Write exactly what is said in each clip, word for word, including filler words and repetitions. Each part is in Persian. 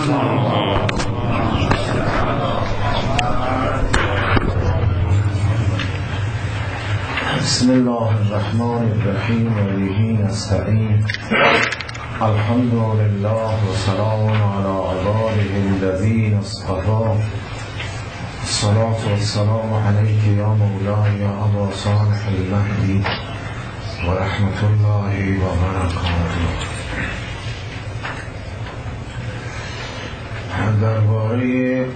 بسم الله الرحمن الرحیم و به نستعین. الحمد لله و سلام علی عباده الذین اصطفی. الصلاة والسلام علیک یا مولاي یا ابا صالح المهدی و رحمت الله و برکاته. درباره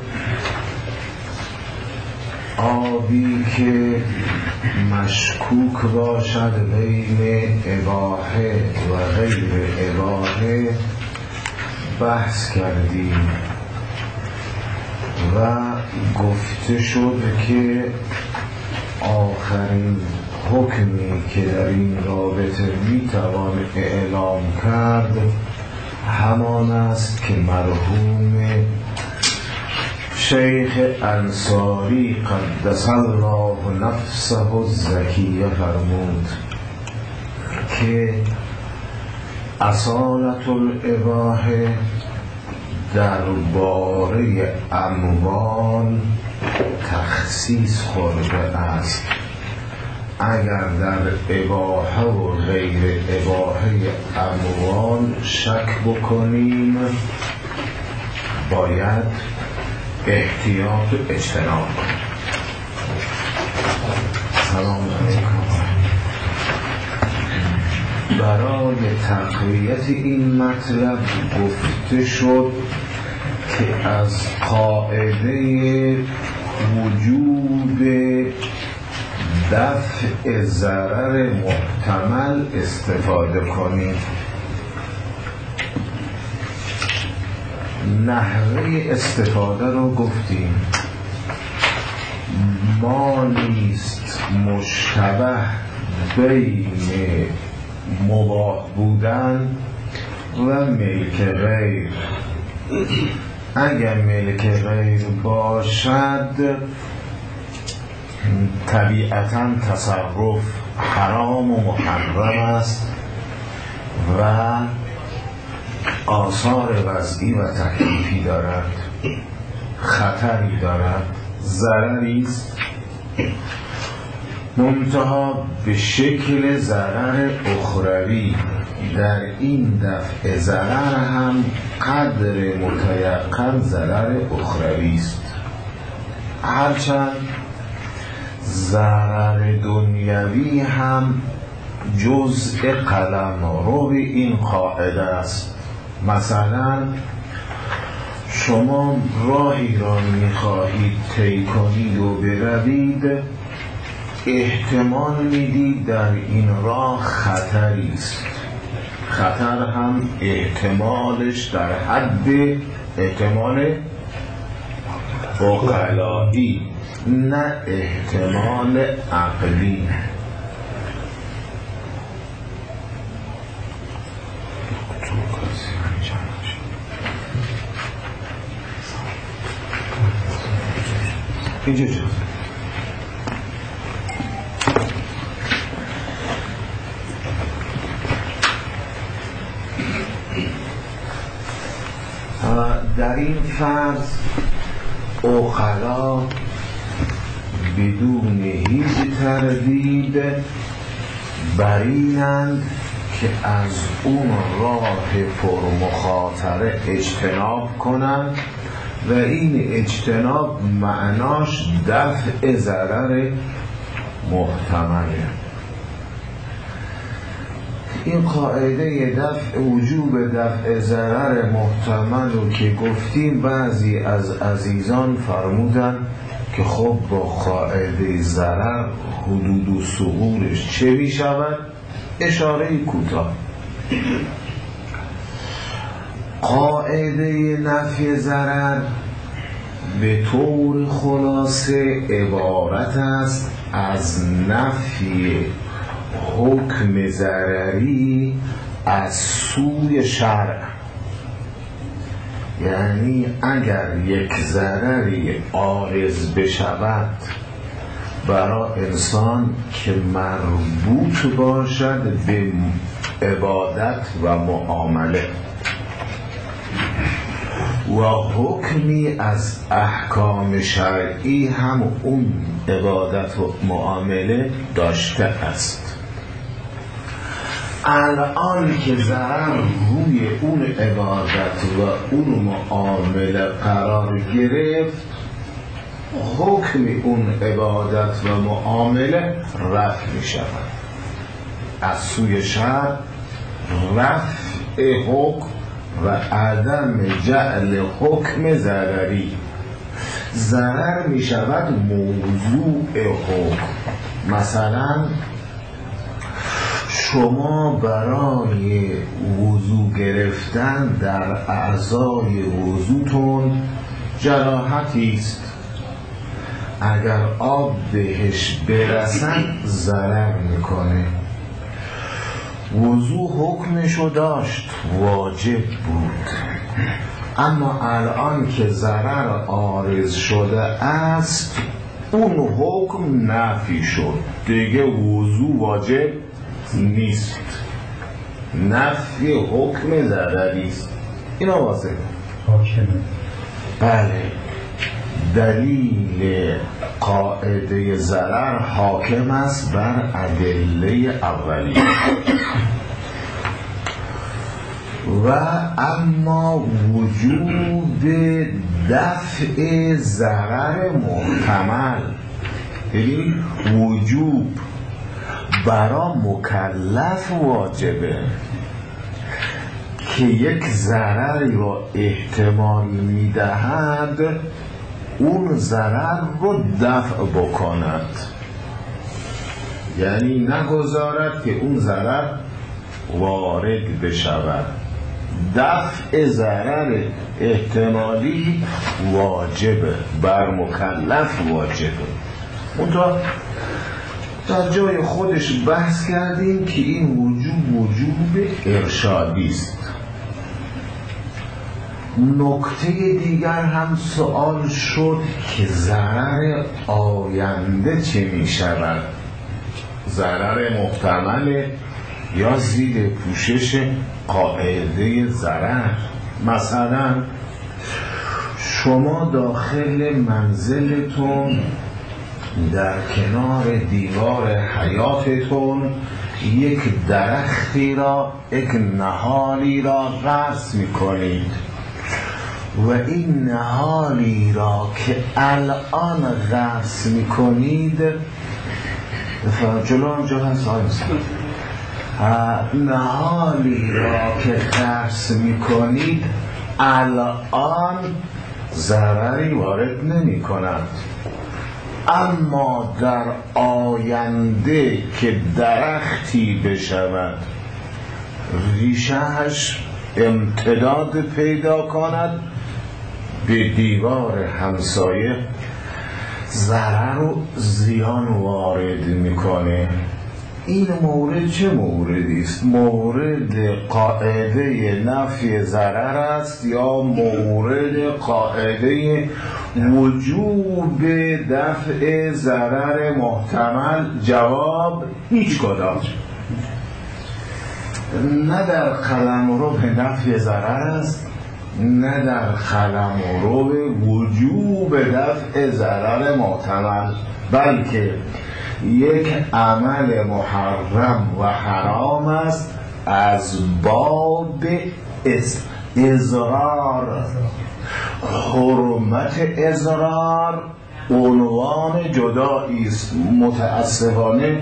آبی که مشکوک باشد بین اباحه و غیر اباحه بحث کردیم و گفته شد که آخرین حکمی که در این رابطه میتوان اعلام کرد همان است که مرحوم شیخ انصاری قدس الله نفسه الزکیه فرمود که اصالت الاباحه درباره اموال تخصیص خورده است. اگر در اباحه و غیر اباحه اموال شک بکنیم باید احتیاط و اجتناب کنیم. سلام علیکم. برای تقویت این مطلب گفته شد که از قاعده وجوب دفع ضرر محتمل استفاده کنیم. نحوه استفاده رو گفتیم. ما نیست مشتبه بین مباح بودن و ملک غیر. اگر ملک غیر باشد طبیعتاً تصرف حرام و محرم است و آثار وضعی و تکلیفی دارد، خطری دارد، ضرری است، منتها به شکل ضرر اخروی. در این دفع ضرر هم قدر متیقن ضرر اخروی است، هرچند ضرر دنیوی هم جزء قلمرو این قاعده است. مثلا شما راهی را میخواهید طی کنید و بروید، احتمال میدید در این راه خطری است. خطر هم احتمالش در حد احتمال عقلایی نه احتمال عقلی. اینجا جا در این فرض عقلا بدون هیچ تردید برینند که از اون راه پر مخاطره اجتناب کنند و این اجتناب معناش دفع ضرر محتمله. این قاعده دفع وجوب دفع ضرر محتمل رو که گفتیم بعضی از عزیزان فرمودن که خب با قاعده ضرر حدود و ثغورش چه می شود؟ اشاره کوتاه. قاعده نفی ضرر به طور خلاصه عبارت است از نفی حکم ضرری از سوی شرع. یعنی اگر یک ضرری عارض بشود برای انسان که مربوط باشد به عبادت و معامله، و حکمی از احکام شرعی هم اون عبادت و معامله داشته است. الان که ضرر روی اون عبادت و اون معامله قرار گرفت، حکم اون عبادت و معامله رفع می شود از سوی شرع. رفع حکم و عدم جعل حکم ضرری، ضرر می شود موضوع حکم. مثلا شما برای وضو گرفتن در اعضای وضوتون جراحتی است، اگر آب بهش برسن ضرر میکنه. وضو حکمشو داشت، واجب بود، اما الان که ضرر عارض شده است اون حکم نفی شد، دیگه وضو واجب نیست، نفی حکم ضرری است. اینا واضحه. حاکمه. بله، دلیل قاعده ضرر حاکم است بر ادله اولیه. و اما وجوب دفع ضرر محتمل، یعنی وجوب برا مکلف واجبه که یک ضرری را احتمال میدهد اون ضرر رو دفع بکند، یعنی نگذارد که اون ضرر وارد بشود. دفع ضرر احتمالی واجبه، بر مکلف واجبه. اونجا در جای خودش بحث کردیم که این وجوب وجوب ارشادی است. نکته دیگر هم سوال شد که ضرر آینده چه می شود؟ ضرر محتمل یا زیر پوشش قاعده ضرر؟ مثلا شما داخل منزلتون در کنار دیوار حیاتتون یک درختی را، یک نهالی را غرس میکنید و این نهالی را که الان غرس میکنید، جلو همجا هست نهالی را که غرس میکنید الان ضرری وارد نمی کند، اما در آینده که درختی بشود ریشهش امتداد پیدا کند به دیوار همسایه، ضرر و زیان وارد میکنه. این مورد چه موردی است؟ مورد قاعده نفی ضرر است یا مورد قاعده وجوب دفع ضرر محتمل؟ جواب هیچ کدام. نه در قلمرو به نفی ضرر است، نه در قلمرو وجوب دفع ضرر محتمل، بلکه یک عمل محرم و حرام است از باب اضرار. حرمت اضرار عنوان جدایی است. متاسفانه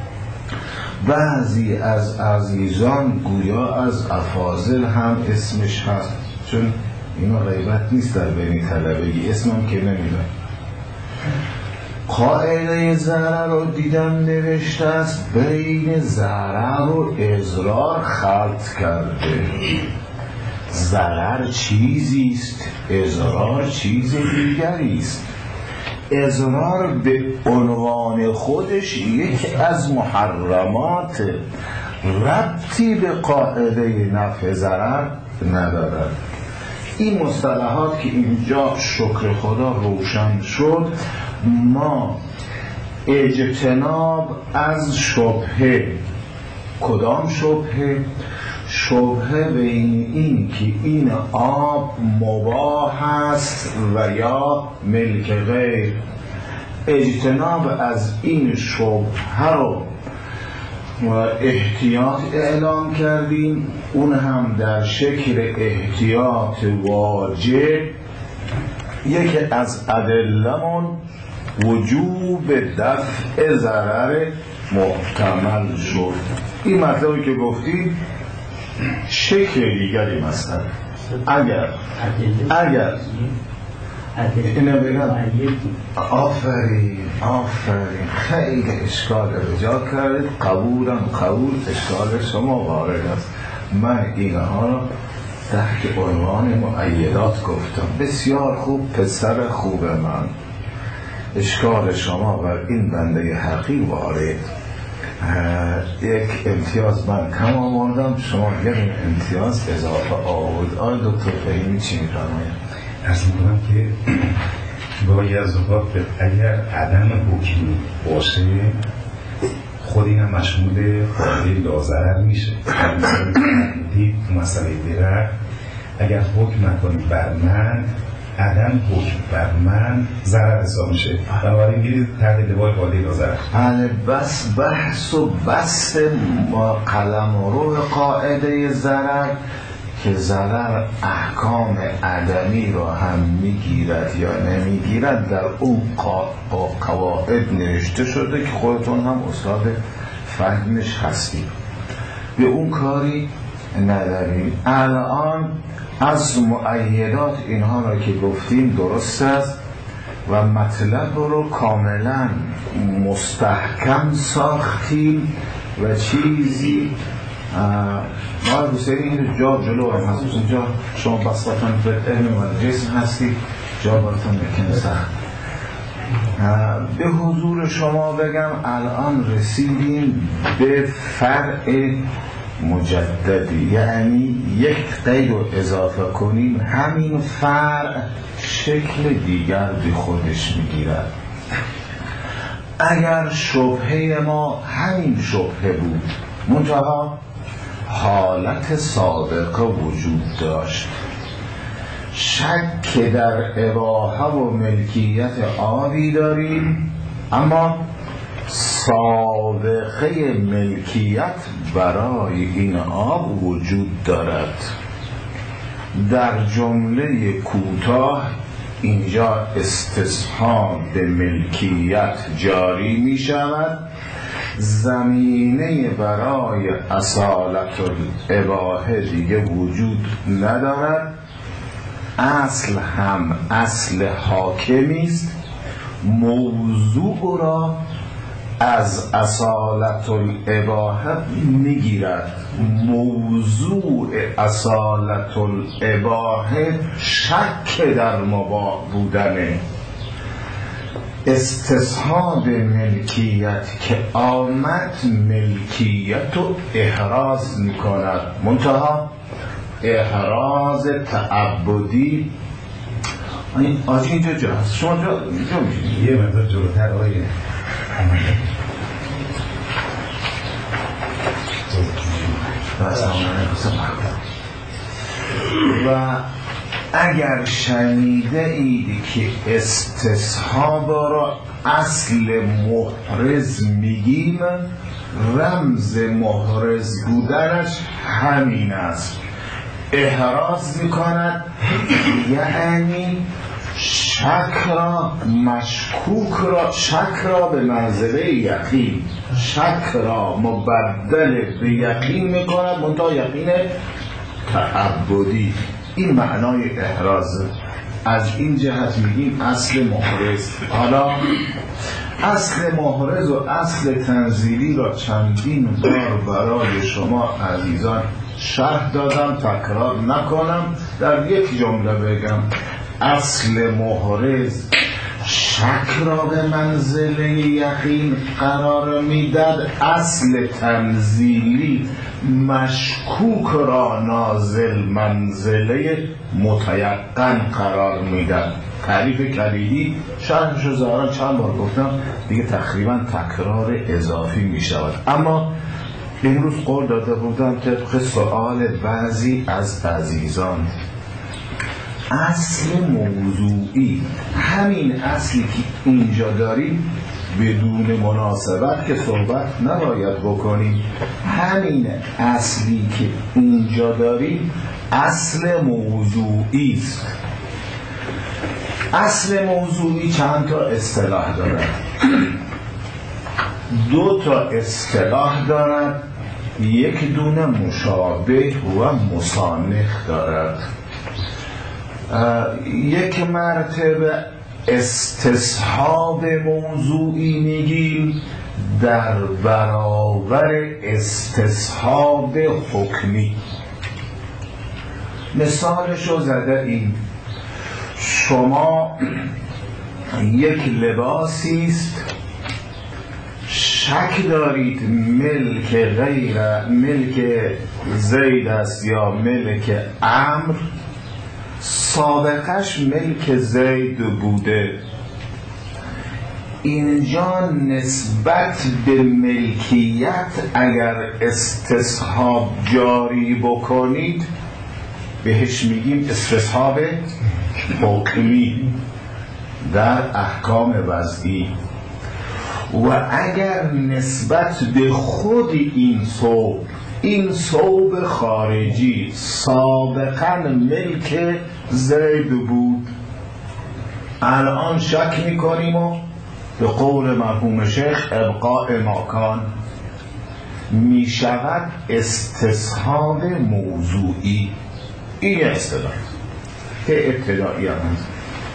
بعضی از عزیزان گویا از افاضل هم اسمش هست، چون اینا غیبت نیست در بین طلبگی، اسمم که نمیدن. قاعده ضرر رو دیدم نوشته است بین ضرر و اضرار خلط کرده. ضرر چیزی است، اضرار چیز دیگری است. اضرار به عنوان خودش یکی از محرمات، ربطی به قاعده نفع ضرر ندارد. این مصطلحات که اینجا شکر خدا روشن شد، ما اجتناب از شبهه. کدام شبهه؟ شبهه بین این که این آب مباح است و یا ملک غیر. اجتناب از این شبهه رو و احتیاط اعلام کردیم، اون هم در شکل احتیاط واجب. یکی از ادلمون وجوب دفع ضرر محتمل شد. این مطلبی که گفتیم شکل دیگری مثلا اگر اگر اینه بگم آفرین آفرین خیلی اشکال رجا کردید، قبولم قبول، اشکال شما وارد است. من اینها را تحت عنوان مؤیدات گفتم. بسیار خوب پسر خوب من، اشکال شما بر این بنده حقی وارد. یک امتیاز من کم آوردم، شما یک امتیاز اضافه آورد. آیا دکتر فهیمی چی می‌فرمایید؟ از می‌کنم که گاهی از اوقات اگر عدم حکمی باشه خود این هم مشمول قاعده لاضرر میشه. دید تو مسئله درر اگر حکم نکنید بر من، عدم حکم بر من ضرر حساب میشه. بنابراین گیرید تحت لوای قاعده لاضرر. بله، بس بحث و بس ما قلم و روح قاعده ضرر که ضرر احکام عدمی را هم میگیرد یا نمیگیرد در اون قواعد نوشته شده که خودتون هم استاد فهمش هستید، به اون کاری نداریم. الان از مؤیدات اینها را که گفتیم درست است و مطلب رو کاملا مستحکم ساختیم و چیزی ما بسیاری این جا جلو هم هست. اینجا شما بسطتان به علم و جسم هستید، جا براتون بکنه سخت. به حضور شما بگم الان رسیدیم به فرع مجددی، یعنی یک قید رو اضافه کنیم همین فرع شکل دیگر به خودش میگیرد. اگر شبهه ما همین شبهه بود منتها حالت سابقه وجود داشت، شک در اباحه و ملکیت آبی داریم اما سابقه ملکیت برای این آب وجود دارد. در جمله کوتاه اینجا استصحاب به ملکیت جاری می شود، زمینه برای اصالت الاباحه دیگه وجود ندارد، اصل هم اصل حاکمی است، موضوع را از اصالت الاباحه میگیرد. موضوع اصالت الاباحه شک در مباح بودنه. استصحاب ملکیت که آمد ملکیت رو احراز میکند، منتها احراز تعبدی. آجی اینجا جا هست، شما جا جا میشید یه مقدار جلوتر آیه و اگر شنیده اید که استصحاب را اصل محرز میگیم، رمز محرز بودنش همین است، احراز میکند، یعنی شک را مشکوک را شک را به منزله یقین، شک را مبدل به یقین میکند، منتها یقین تعبدی. این معنای احراز. از این جهت میگیم اصل محرز. حالا اصل محرز و اصل تنزیلی را چندین بار برای شما عزیزان شرح دادم، تکرار نکنم، در یک جمله بگم. اصل محرز شک را به منزله یقین قرار میداد، اصل تنزیلی مشکوک را نازل منزله متیقن قرار میداد. تعریف کلیدی شرحشو ظاهرا چند بار گفتم، دیگه تقریبا تکرار اضافی میشود، اما امروز قول داده بودم طبق سؤال بعضی از عزیزان، اصل موضوعی، همین اصلی که اینجا داریم بدون مناسبت که صحبت نباید بکنیم، همین اصلی که اینجا داریم اصل موضوعی است. اصل موضوعی چند تا اصطلاح دارد؟ دو تا اصطلاح دارد، یک دونه مشابه و مسانخ دارد. یک مرتبه استصحاب موضوعی میگیم در برابر استصحاب حکمی. مثالشو زده این، شما یک لباسی است، شک دارید ملک غیر ملک زید است یا ملک عمرو، سابقش ملک زید بوده. اینجا نسبت به ملکیت اگر استصحاب جاری بکنید بهش میگیم استصحاب حکمی در احکام وضعی. و اگر نسبت به خود این ثوب، این ثوب خارجی سابقا ملک زید بود، الان شک میکنیم و به قول مرحوم شیخ ابقاء ماکان میشود استصحاب موضوعی. این اصطلاح که ابتدایی هم هست.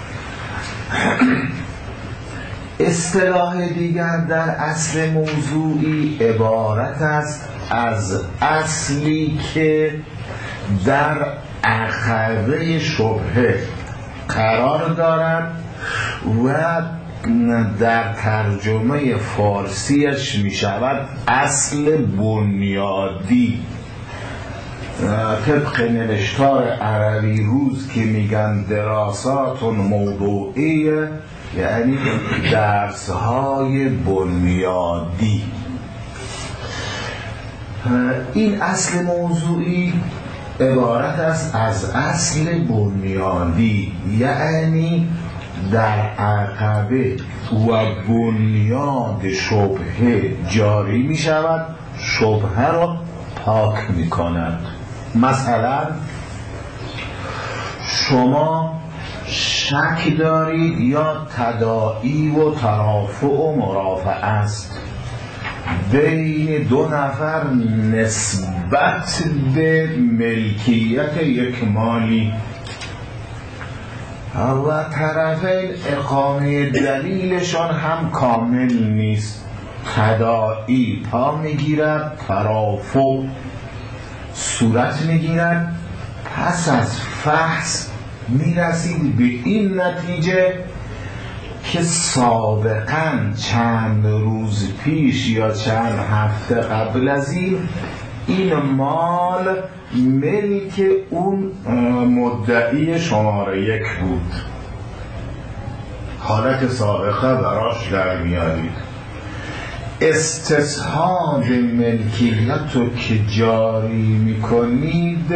اصطلاح دیگر در اصل موضوعی عبارت است از اصلی که در عقبه شبهه قرار دارد و در ترجمه فارسیش می شود اصل بنیادی. طبق نوشتار عربی روز که میگن دراسات موضوعیه، یعنی درس‌های بنیادی. این اصل موضوعی عبارت است از اصل بنیادی، یعنی در عقبه و بنیاد شبهه جاری می شود، شبهه را پاک می کند. مثلا شما شک دارید یا تداعی و ترافع و مرافعه است بین دو نفر نسبت به ملکیت یک مالی و طرفین اقامه دلیلشان هم کامل نیست. تداعی پا میگیرد، ترافع صورت میگیرد. پس از فحص میرسید به این نتیجه که سابقاً چند روز پیش یا چند هفته قبل از این این مال ملک اون مدعی شماره یک بود. حالت سابقه براش در میارید. استصحاب ملکیت رو که جاری میکنید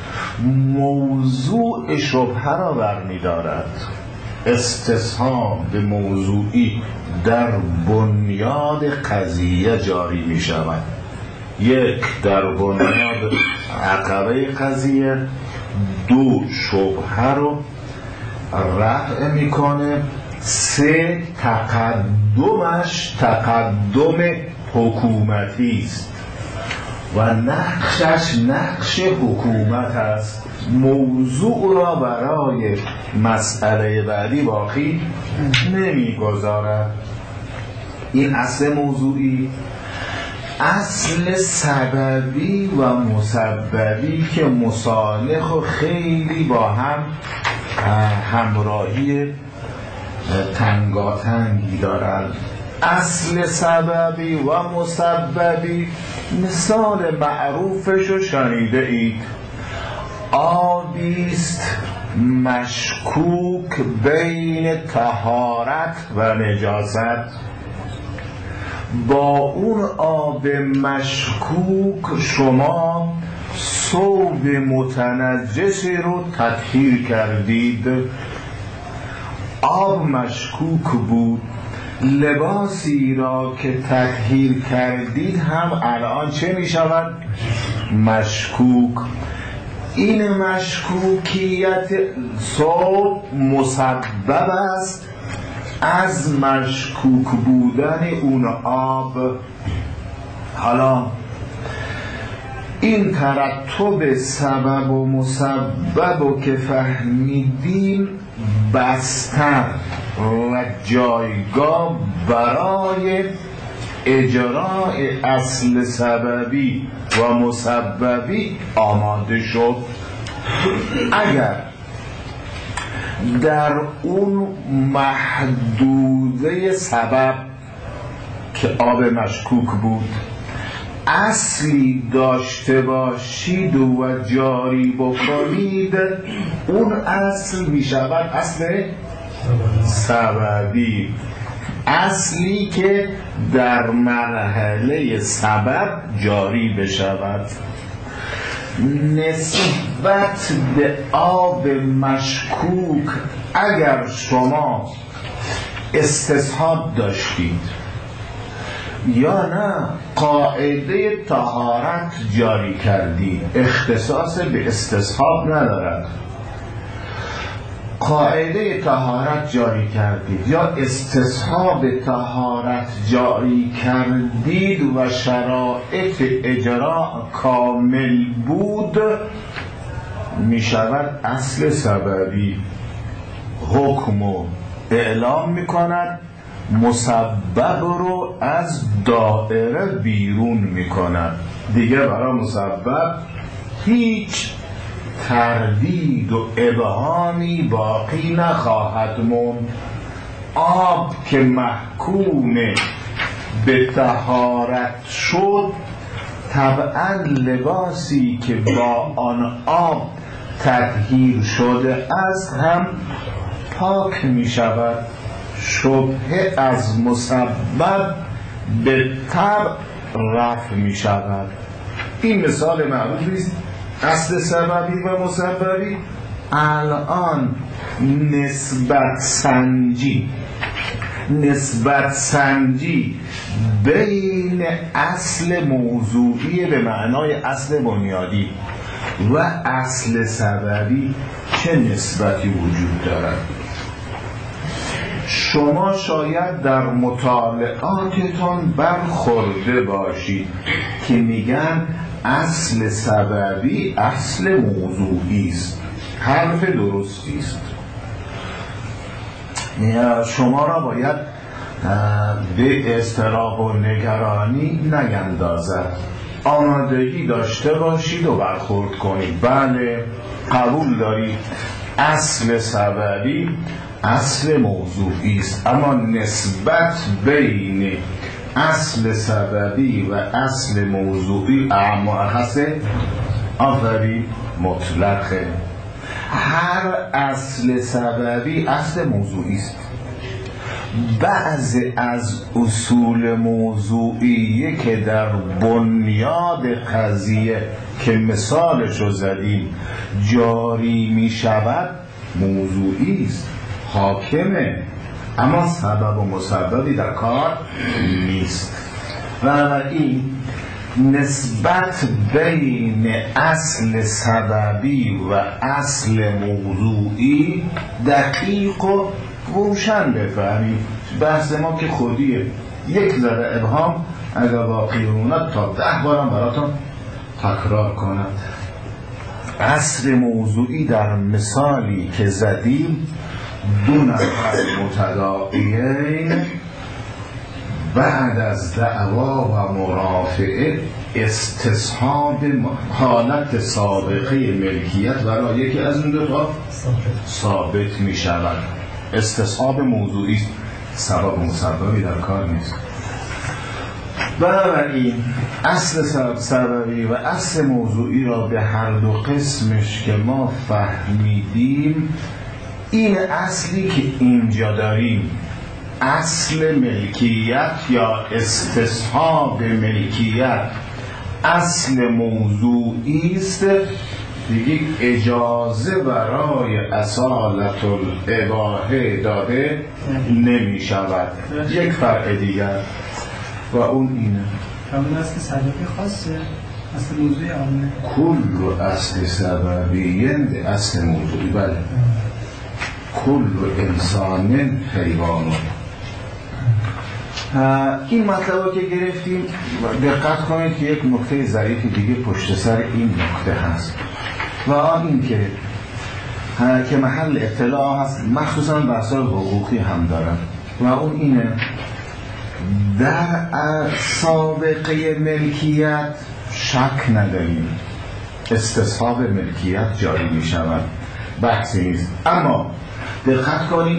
موضوع شبهه را برمیدارد. استصحاب موضوعی در بنیاد قضیه جاری می شود. یک، در بنیاد عقبه قضیه. دو، شبهه رو رفع میکنه. سه، تقدمش تقدم حکومتی است و نقشش نقش حکومت است. موضوع را برای مسئله بعدی باقی نمیگذارد. این اصل موضوعی. اصل سببی و مسببی که مصالح و خیلی با هم همراهی تنگاتنگی دارند. اصل سببی و مسببی مثال معروفش رو شنیده اید. آبیست مشکوک بین طهارت و نجاست با اون آب مشکوک شما ثوب متنجسی رو تطهیر کردید. آب مشکوک بود، لباسی را که تطهیر کردید هم الان چه می شود؟ مشکوک. این مشکوکیت ثوب مسبب است از مشکوک بودن اون آب. حالا این ترتب سبب و مسبب و که فهمیدیم، بستر و جایگاه برای اجراء اصل سببی و مسببی آماده شد. اگر در اون محدوده سبب که آب مشکوک بود اصلی داشته باشید و جاری بکنید، اون اصل می شود اصل سببی، اصلی که در مرحله سبب جاری بشود. نسبت به آب مشکوک اگر شما استصحاب داشتید یا نه قاعده طهارت جاری کردید، اختصاص به استصحاب ندارد، قاعده طهارت جاری کردید یا استصحاب طهارت جاری کردید و شرایط اجراء کامل بود، می شود اصل سببی حکم رو اعلام می کند، مسبب رو از دائره بیرون می کند. دیگه برای مسبب هیچ تردید و ابهامی باقی نخواهد موند. آب که محکوم به طهارت شد، طبعا لباسی که با آن آب تطهیر شده است هم پاک می شود. شبهه از مسبب به طبع رفع می شود. این مثال معروف است، اصل سببی و مسببی. الان نسبت سنجی نسبت سنجی بین اصل موضوعی به معنای اصل بنیادی و اصل سببی چه نسبتی وجود دارد؟ شما شاید در مطالعاتتان برخورده باشید که میگن اصل سببی اصل موضوعی است. حرف درستی است. شما را باید به اضطراب و نگرانی نیندازد، آمادگی داشته باشید و برخورد کنید. بله، قبول دارید اصل سببی اصل موضوعی است، اما نسبت بین اصل سببی و اصل موضوعی مؤخصه آفری مطلقه. هر اصل سببی اصل موضوعی است. بعض از اصول موضوعی که در بنیاد قضیه که مثالش رو زدیم جاری می شود موضوعی است، حاکمه، اما سبب و مسببی در کار نیست. بنابراین نسبت بین اصل سببی و اصل موضوعی دقیق و روشن بفهمید. بحث ما که خودیه، یک ذره ابهام اگر باقی موند تا ده بارم براتون تکرار کنم. اصل موضوعی در مثالی که زدیم، دو نفر متداعیین بعد از دعوا و مرافعه استصحاب حالت سابقه ملکیت برای یکی از این دو تا ثابت می شود. استصحاب موضوعی است، سبب مسببی در کار نیست. بنابراین اصل سبب سببی و اصل موضوعی را به هر دو قسمش که ما فهمیدیم، این اصلی که اینجا داریم اصل ملکیت یا استصحاب ملکیت اصل موضوعی است، دیگه اجازه برای اصالت الاباحه داده نمی شود. یک فرع دیگر و اون اینه همون اصل سببی خاصه، اصل موضوعی عامه. کل اصل سببی اصل موضوعی. بله، کل انسان حیوان. این مطلب که گرفتیم دقت کنید که یک نکته ظریف دیگه پشت سر این نکته هست و آن این که که محل اطلاع هست، مخصوصا بحث‌های حقوقی هم دارن و اون اینه در سابقه ملکیت شک نداریم، استصحاب ملکیت جاری می شود، بحثی نیست. اما دقت کنید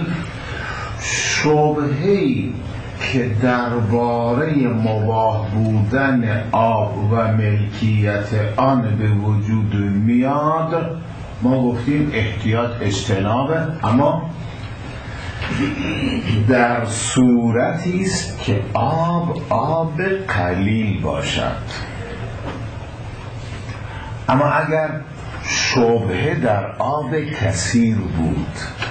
شبهه‌ای که درباره مباح بودن آب و ملکیت آن به وجود میاد، ما گفتیم احتیاط اجتنابه، اما در صورتی است که آب آب قلیل باشد. اما اگر شبهه در آب کثیر بود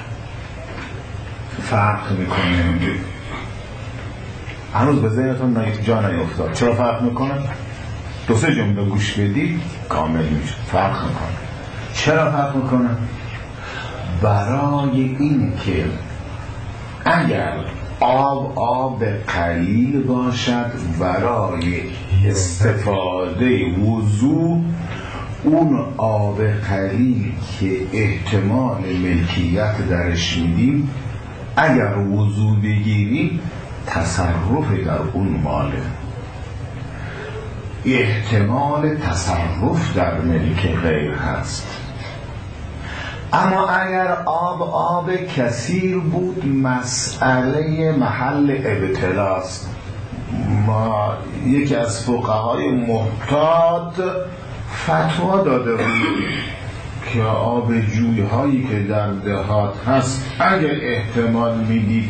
فرق میکنه. هنوز به ذهنتون جا نیفتاد چرا فرق میکنه؟ دو سه جمله گوش بدید کامل میشه. فرق میکنه. چرا فرق میکنه؟ برای این که اگر آب آب قلیل باشد برای استفاده وضو، اون آب قلیل که احتمال ملکیت درش میدیم، اگر وضو بگیریم تصرف در اون ماله، احتمال تصرف در ملک غیر هست. اما اگر آب آب کثیر بود مسئله محل ابتلاست. ما یکی از فقهای محتاط فتوا داده بود که آب جوی هایی که در دهات هست اگر احتمال میدید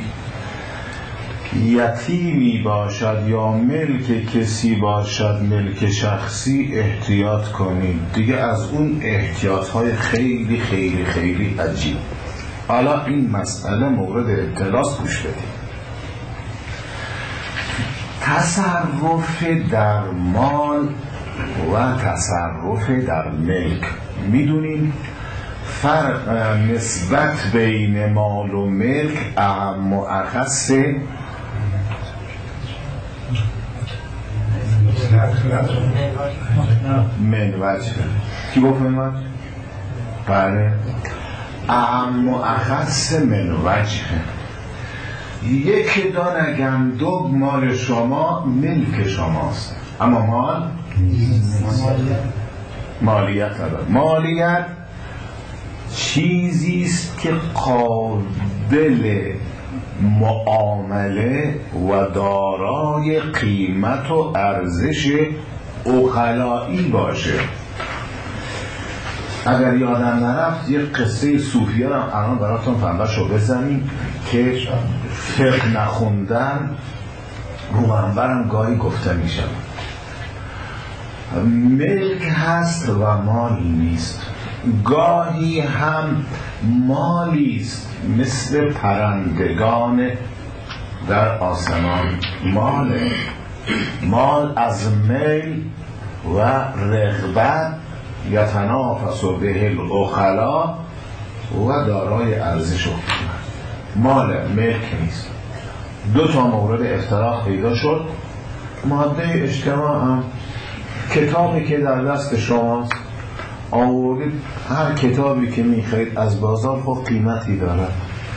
یتیمی باشد یا ملک کسی باشد، ملک شخصی، احتیاط کنید. دیگه از اون احتیاط های خیلی خیلی خیلی عجیب. حالا این مسئله مورد اطلاعات، گوش بدید. تصرف در مال و تصرف در ملک، میدونیم فرق نسبت بین مال و ملک اهم و اخص من وجه. کی گفت من وجه؟ بله، اهم و اخص من وجه. یک دانه گندم مال شما ملک شماست، اما مال مالیت نداره. مالیت چیزیست که قابل معامله و دارای قیمت و ارزش عقلایی باشه. اگر یادم نرفت یه قصه صوفیه رو الان براتون فنداشو بزنیم که فقه نخوندن رو منبرم گاهی گفته میشه. ملک هست و مال نیست. گاهی هم مالیست مثل پرندگان در آسمان. مال مال از میل و رغبت یتنافس به العقلا و دارای ارزش و مال ملک نیست. دو تا مورد افتراق پیدا شد. ماده اجتماع هم کتابی که در دست شماست آورید، هر کتابی که میخرید از بازار خب قیمتی داره.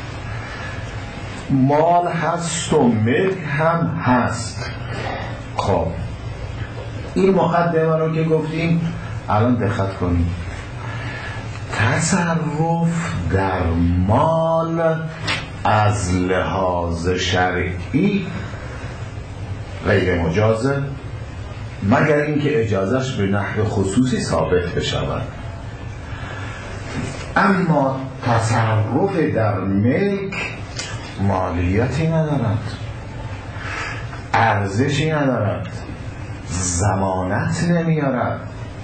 مال هست و ملک هم هست. خب این مقدمه رو که گفتیم الان دقت کنید. تصرف در مال از لحاظ شرعی غیر مجازه مگر اینکه اجازهش به نحو خصوصی ثابت بشود. اما تصرف در ملک مالیتی ندارد، ارزشی ندارد، ضمانت نمیارد،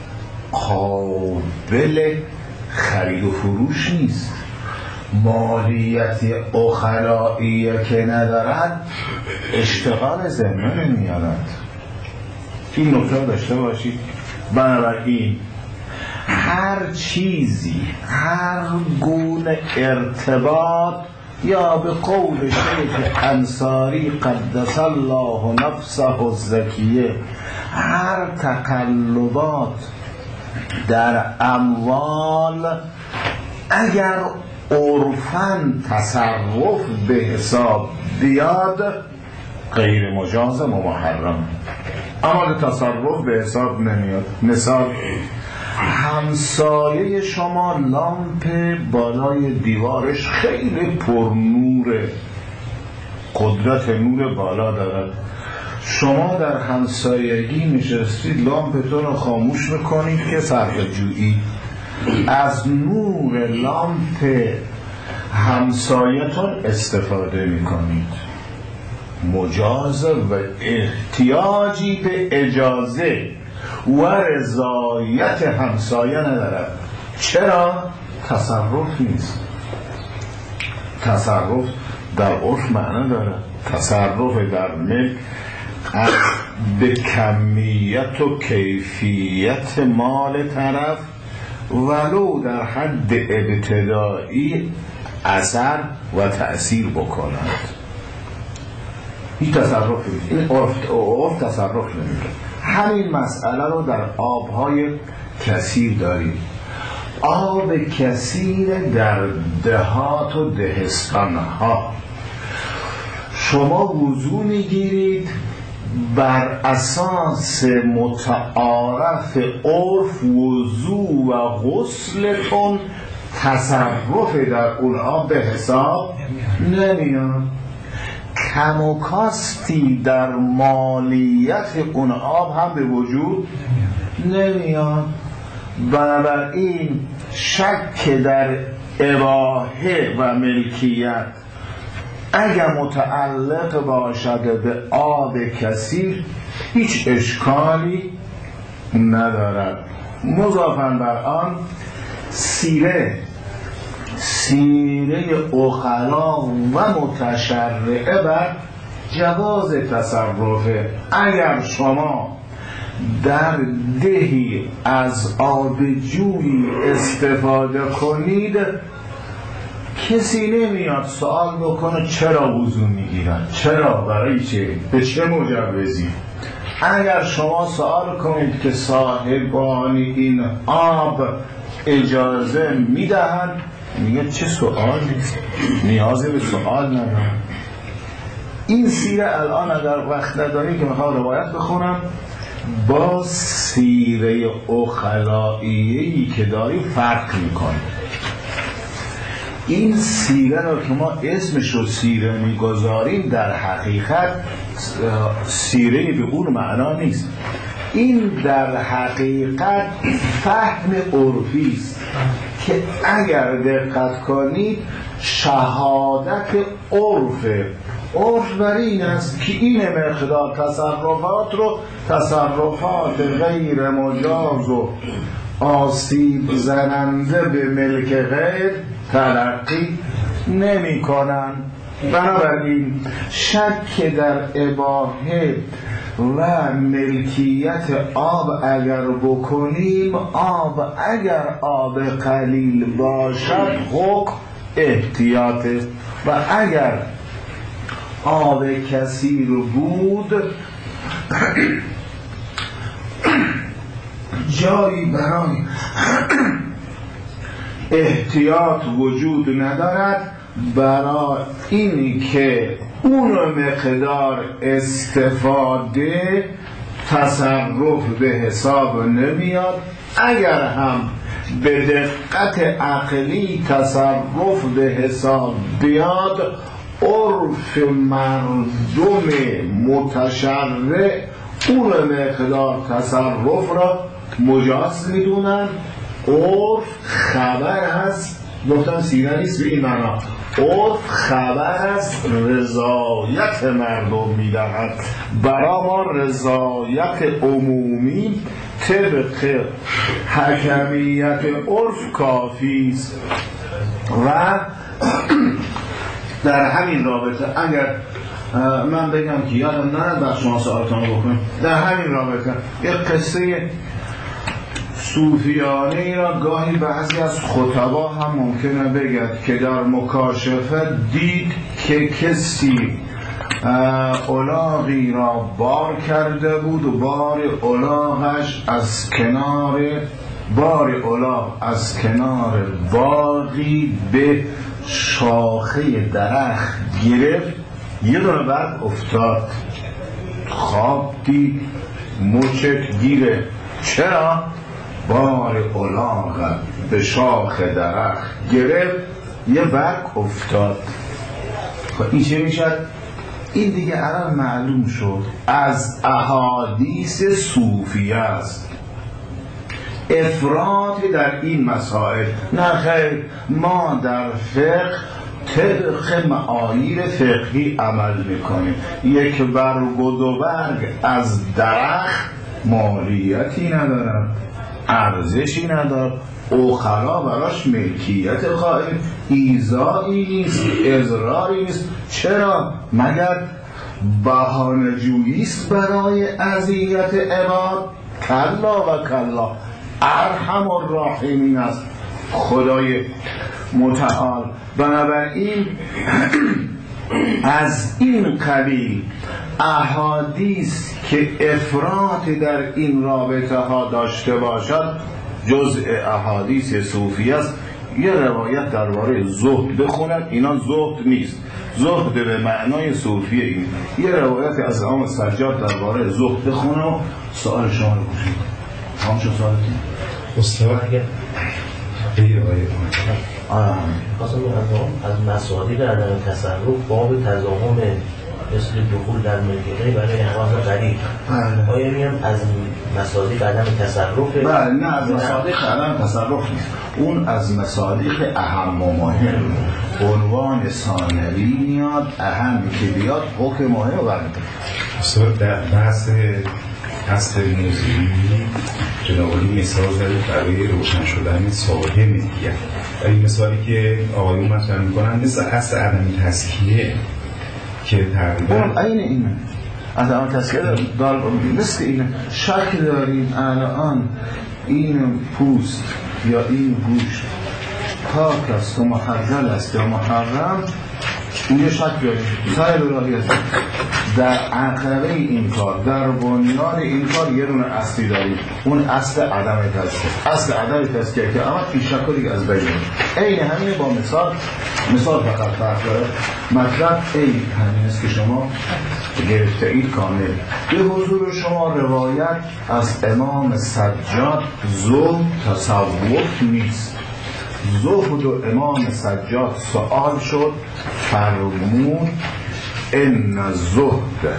قابل خرید و فروش نیست. مالیتی اخلائی که ندارد اشتغال ذمه نمیارد. این نکته داشته باشید. بنابراین هر چیزی، هر گونه ارتباط، یا به قول شیخ انصاری قدس الله نفسه الزکیه، هر تقلبات در اموال اگر عرفاً تصرف به حساب بیاد غیر مجاز و محرم، اما تصرف به حساب نمیاد. مثال، همسایه شما لامپ بالای دیوارش خیلی پر نوره، قدرت نور بالا دارد، شما در همسایگی نشستید لامپتون رو خاموش میکنید که صرفه جویی، از نور لامپ همسایتون استفاده میکنید، مجاز و احتیاجی به اجازه و رضایت همسایه ندارد. چرا؟ تصرف نیست. تصرف در عرف معنی دارد. تصرف در ملک به کمیت و کیفیت مال طرف ولو در حد ابتدایی اثر و تأثیر بکند. این تصرف نیست. این عرف, عرف تصرف نمیده. همین مسئله رو در آبهای کثیر داریم. آب کثیر در دهات و دهستانها، شما وضو میگیرید بر اساس متعارف عرف، وضو و غسلتون تصرف در اون آب به حساب نمیاد. کم و کاستی در مالیت اون آب هم به وجود نمیاد. بنابراین شک در اباحه و ملکیت اگر متعلق باشد به آب کثیر هیچ اشکالی ندارد. مضافاً بر آن سیره سیره اخلا و متشرعه بر جواز تصرفه. اگر شما در دهی از آب جویی استفاده کنید کسی نمیاد سوال بکنه چرا وضو میگیرن، چرا، برای چه، به چه مجوزی. اگر شما سوال کنید که صاحبان این آب اجازه میدهند، میگه چه سوالی، نیازی به سوال ندارم. این سیره الان اگر وقت نداری که میخوام روایت بخونم، با سیره اخلائیه‌ای که داری فرق میکنه. این سیره رو که ما اسمش رو سیره میگذاریم در حقیقت سیره به اون معنا نیست. این در حقیقت فهم عرفی است که اگر دقت کنید شهادت عرفه. عرف بر این است که این مقدار تصرفات رو تصرفات غیر مجاز و آسیب زننده به ملک غیر تلقی نمی کنن. بنابراین شک در اباحه و ملکیت آب اگر بکنیم، آب اگر آب قلیل باشد حکم احتیاطه و اگر آب کثیر بود جایی برای احتیاط وجود ندارد، برای اینی که اون مقدار استفاده تصرف به حساب نمیاد. اگر هم به دقت عقلی تصرف به حساب بیاد، عرف مردم متشرع اون مقدار تصرف را مجاز میدونن. عرف خبر است گفتن سیره نیست به این معنا. عرف خبر از رضایت مردم میدهد، برای ما رضایت عمومی طبق حکمیت عرف کافی است. و در همین رابطه اگر من بگم که یادم نرد بخش شما سوالتان رو بکنم، در همین رابطه یک قصه صوفیانه ای را گاهی بعضی از خطبا هم ممکنه بگد که در مکاشفه دید که کسی الاغی را بار کرده بود و بار الاغش از کنار بار الاغ از کنار باغی به شاخه درخت گرفت، یه دونه برگ افتاد، خواب دید مچک گیره. چرا؟ بار الاغ به شاخ درخت گرفت، یه برگ افتاد. خب این چه میشد؟ این دیگه الان معلوم شد از احادیث صوفیه است. افراط در این مسائل نه خیر، ما در فقه طبق معاییر فقهی عمل میکنیم. یک برگ و دو برگ از درخت مالیتی ندارد، ارزشی ندارد، اوخلا براش ملکیت قائم، ایذایی نیست، اضراری نیست. چرا؟ مگر بهانه جویی است برای اذیت عباد؟ کلا و کلا، ارحم الراحمین است خدای متعال. بنابراین از این قبیل احادیث که افراط در این رابطه ها داشته باشد جزء احادیث صوفی است. یه روایت درباره زهد بخونن، اینا زهد نیست، زهد به معنای صوفی. این یه روایت از امام سجاد درباره زهد بخونن و سوال شما رو گوشید. تمام شد سوالتون؟ استاد اگر بگیر آیه آره خواستم از مصادیق عدم تصرف باب تضامن مثل دخول در ملکیتی برای احواز غریب، آیا میگم از مصادیق عدم تصرف؟ بله، نه از مصادیق عدم تصرف نیست، اون از مصادیق اهم و مهم. عنوان ثانوی میاد، اهم که بیاد حکم مهم و برمیده. استاد در بحث اصل موضوعی جنابالی مثال دارید برای روشن شدن ساحه دیگر. این مثالی که آقایون مطرح میکنن مثل اصل عدم تزکیه که تقریبا اون این اینه عدم تزکیه دار مثل اینه. شک داریم الان این پوست یا این گوشت پاک است و محلل است یا محرم، این یه شک داریم. سعی براهی است در عقبه این کار، در بنیان این کار یه دونه اصلی داریم، اون اصل عدم تزکیه. اصل عدم تزکیه که اما این شک دیگه از بین این همینه. با مثال مثال فقط فرق داره. مطلب این همین است که شما گرفته اید کامل. به حضور شما روایت از امام سجاد زهد تصوف نیست. زهد و امام سجاد سوال شد، فرمود ان الزهد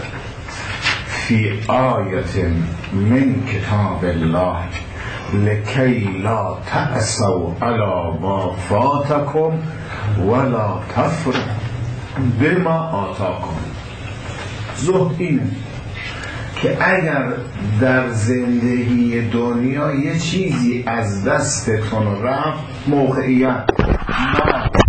فی آیت من کتاب الله لکی لا تأسوا علی ما فاتکم ولا تفرحوا بما آتاکم. زهد اینه که اگر در زندگی دنیا یه چیزی از دستتون رفت، موقعیت، مال،